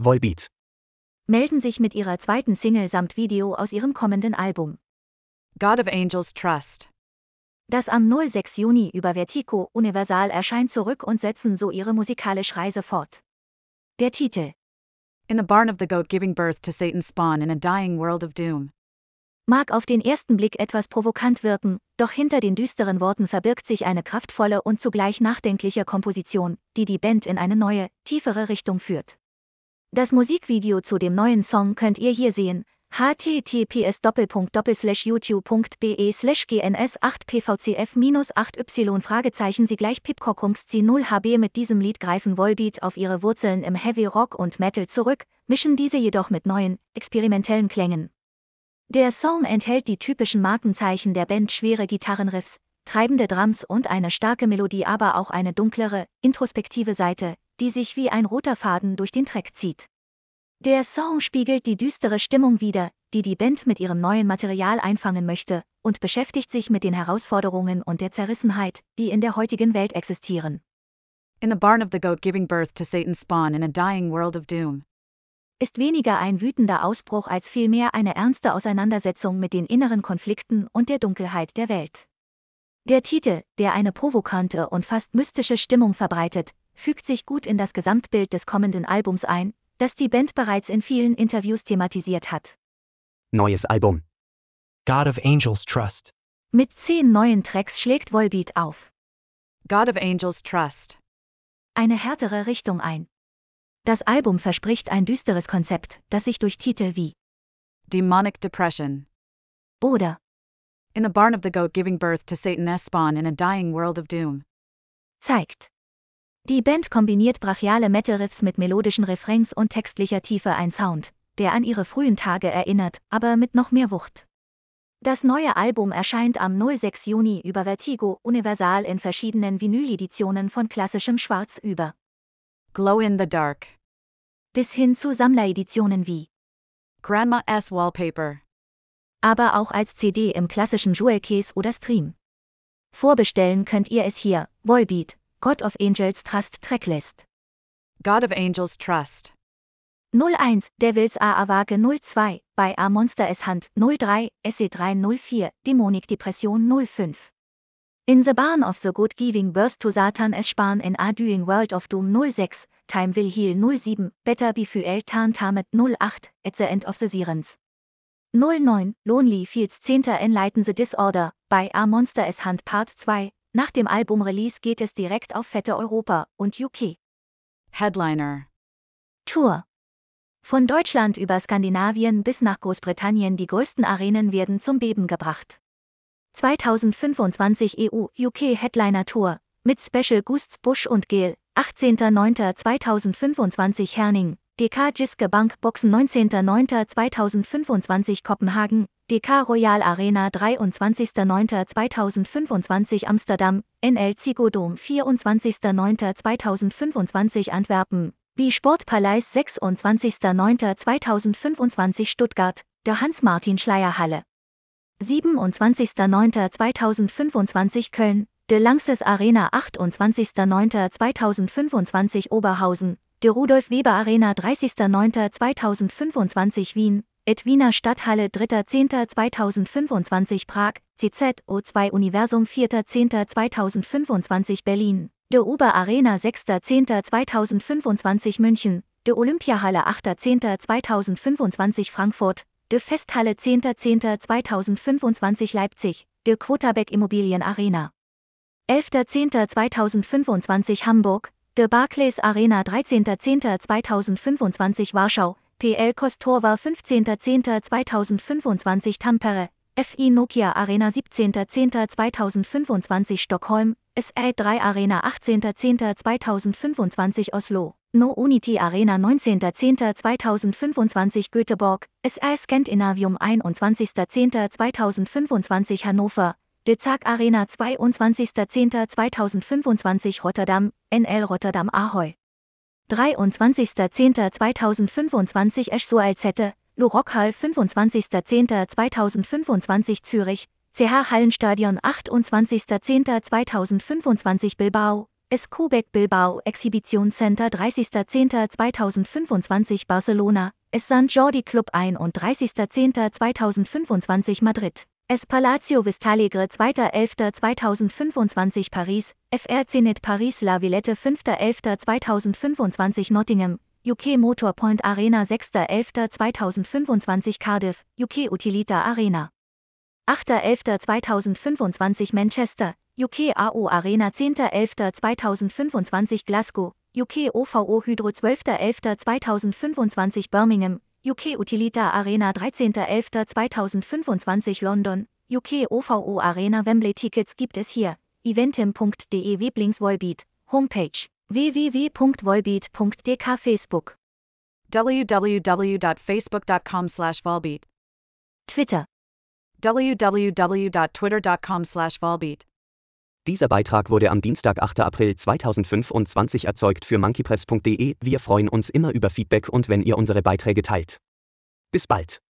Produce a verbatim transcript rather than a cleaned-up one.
Volbeat. Melden sich mit ihrer zweiten Single samt Video aus ihrem kommenden Album. God of Angels Trust. Das am sechsten Juni über Vertigo Universal erscheint zurück und setzen so ihre musikalische Reise fort. Der Titel. In the barn of the goat giving birth to Satan's spawn in a dying world of doom. Mag auf den ersten Blick etwas provokant wirken, doch hinter den düsteren Worten verbirgt sich eine kraftvolle und zugleich nachdenkliche Komposition, die die Band in eine neue, tiefere Richtung führt. Das Musikvideo zu dem neuen Song könnt ihr hier sehen, h t t p s slash youtube punkt b e slash g n s acht p v c f acht y Fragezeichen sie gleich pipcockungsc null h b. Mit diesem Lied greifen Volbeat auf ihre Wurzeln im Heavy Rock und Metal zurück, mischen diese jedoch mit neuen, experimentellen Klängen. Der Song enthält die typischen Markenzeichen der Band: schwere Gitarrenriffs, treibende Drums und eine starke Melodie, aber auch eine dunklere, introspektive Seite, die sich wie ein roter Faden durch den Track zieht. Der Song spiegelt die düstere Stimmung wider, die die Band mit ihrem neuen Material einfangen möchte, und beschäftigt sich mit den Herausforderungen und der Zerrissenheit, die in der heutigen Welt existieren. In the barn of the goat giving birth to Satan's spawn in a dying world of doom. Ist weniger ein wütender Ausbruch als vielmehr eine ernste Auseinandersetzung mit den inneren Konflikten und der Dunkelheit der Welt. Der Titel, der eine provokante und fast mystische Stimmung verbreitet, fügt sich gut in das Gesamtbild des kommenden Albums ein, das die Band bereits in vielen Interviews thematisiert hat. Neues Album. God of Angels Trust. Mit zehn neuen Tracks schlägt Volbeat auf God of Angels Trust. eine härtere Richtung ein. Das Album verspricht ein düsteres Konzept, das sich durch Titel wie Demonic Depression. oder In the barn of the goat giving birth to Satan's spawn in a dying world of doom. zeigt. Die Band kombiniert brachiale Metal-Riffs mit melodischen Refrains und textlicher Tiefe, ein Sound, der an ihre frühen Tage erinnert, aber mit noch mehr Wucht. Das neue Album erscheint am sechsten Juni über Vertigo Universal in verschiedenen Vinyl-Editionen von klassischem Schwarz über Glow in the dark. bis hin zu Sammlereditionen wie Grandma's Wallpaper. aber auch als C D im klassischen Jewel Case oder Stream. Vorbestellen könnt ihr es hier, Volbeat, God of Angels Trust Tracklist. God of Angels Trust. null eins, Devils A Awake null zwei, bei A Monster S Hand null drei, S C drei null vier, Demonic Depression null fünf. In the Barn of the God Giving Birth to Satan S Span in A Dying World of Doom null sechs, Time Will Heal null sieben, Better Be Fuel Tan Tamet null acht, At the End of the Sirens. null neun, Lonely Fields zehnter Enlighten the Disorder, bei A Monster S Hand Part zwei, nach dem Album-Release geht es direkt auf fette Europa und U K. Headliner. Tour. Von Deutschland über Skandinavien bis nach Großbritannien, die größten Arenen werden zum Beben gebracht. zweitausendfünfundzwanzig E U-U K Headliner Tour, mit Special Guests Bush und Geel, achtzehnter neunter zweitausendfünfundzwanzig Herning, D K Jyske Bank Boxen neunzehnter neunter zweitausendfünfundzwanzig Kopenhagen, D K Royal Arena dreiundzwanzigster neunter zweitausendfünfundzwanzig Amsterdam, N L Ziggo Dome vierundzwanzigster neunter zweitausendfünfundzwanzig Antwerpen, B Sportpaleis sechsundzwanzigster neunter zweitausendfünfundzwanzig Stuttgart, der Hans-Martin-Schleyer-Halle. siebenundzwanzigster neunter zweitausendfünfundzwanzig Köln, De Lanxess Arena achtundzwanzigster neunter zweitausendfünfundzwanzig Oberhausen, De Rudolf Weber Arena dreißigster neunter zweitausendfünfundzwanzig Wien, Et Wiener Stadthalle dritter zehnter zweitausendfünfundzwanzig Prag, C Z O zwei Universum vierter zehnter zweitausendfünfundzwanzig Berlin, De Uber Arena sechster zehnter zweitausendfünfundzwanzig München, De Olympiahalle achter zehnter zweitausendfünfundzwanzig Frankfurt, De Festhalle zehnter zehnter zweitausendfünfundzwanzig Leipzig, De Quotabeck Immobilien Arena. elfter zehnter zweitausendfünfundzwanzig Hamburg, De Barclays Arena dreizehnter zehnter zweitausendfünfundzwanzig Warschau, P L Kostorwa fünfzehnter zehnter zweitausendfünfundzwanzig Tampere, F I Nokia Arena siebzehnter zehnter zweitausendfünfundzwanzig Stockholm, S R drei Arena achtzehnter zehnter zweitausendfünfundzwanzig Oslo, No Unity Arena neunzehnter zehnter zweitausendfünfundzwanzig Göteborg, S R Scandinavium einundzwanzigster zehnter zweitausendfünfundzwanzig Hannover, De Zaak Arena zweiundzwanzigster zehnter zweitausendfünfundzwanzig Rotterdam, N L Rotterdam Ahoy. dreiundzwanzigster zehnter zweitausendfünfundzwanzig Esch Alzette, Lo Rockhall fünfundzwanzigster zehnter zweitausendfünfundzwanzig Zürich, C H Hallenstadion achtundzwanzigster zehnter zweitausendfünfundzwanzig Bilbao, S. Quebec Bilbao Exhibition Center dreißigster zehnter zweitausendfünfundzwanzig Barcelona, S. Sankt Jordi Club einunddreißigster zehnter zweitausendfünfundzwanzig Madrid, S. Palacio Vistalegre zweiter elfter zweitausendfünfundzwanzig Paris, F R Zenit Paris La Villette fünfter elfter zweitausendfünfundzwanzig Nottingham, U K Motorpoint Arena sechster elfter zweitausendfünfundzwanzig Cardiff, U K Utilita Arena achter elfter zweitausendfünfundzwanzig Manchester, U K A O Arena zehnter elfter zweitausendfünfundzwanzig Glasgow, U K O V O Hydro zwölfter elfter zweitausendfünfundzwanzig Birmingham, U K Utilita Arena dreizehnter elfter zweitausendfünfundzwanzig London, U K O V O Arena Wembley. Tickets gibt es hier. eventim punkt de Weblinks Volbeat, Homepage, w w w punkt volbeat punkt d k Facebook, w w w dot facebook dot com slash volbeat, Twitter, w w w dot twitter dot com slash volbeat. Dieser Beitrag wurde am Dienstag, achter April zweitausendfünfundzwanzig erzeugt für monkeypress punkt de. Wir freuen uns immer über Feedback und wenn ihr unsere Beiträge teilt. Bis bald.